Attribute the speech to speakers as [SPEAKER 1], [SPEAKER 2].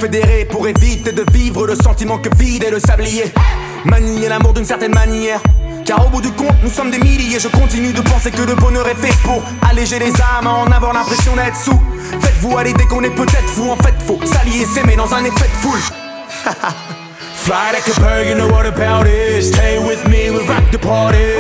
[SPEAKER 1] confédérés pour éviter de vivre le sentiment que vide est le sablier. Manier l'amour d'une certaine manière, car au bout du compte nous sommes des milliers. Je continue de penser que le bonheur est fait pour alléger les âmes, en avoir l'impression d'être sous. Faites-vous à l'idée qu'on est peut-être fou, en fait faut s'allier, s'aimer dans un effet de foule. Fly like a bird, you know what about it. Stay with me, we'll rock the party.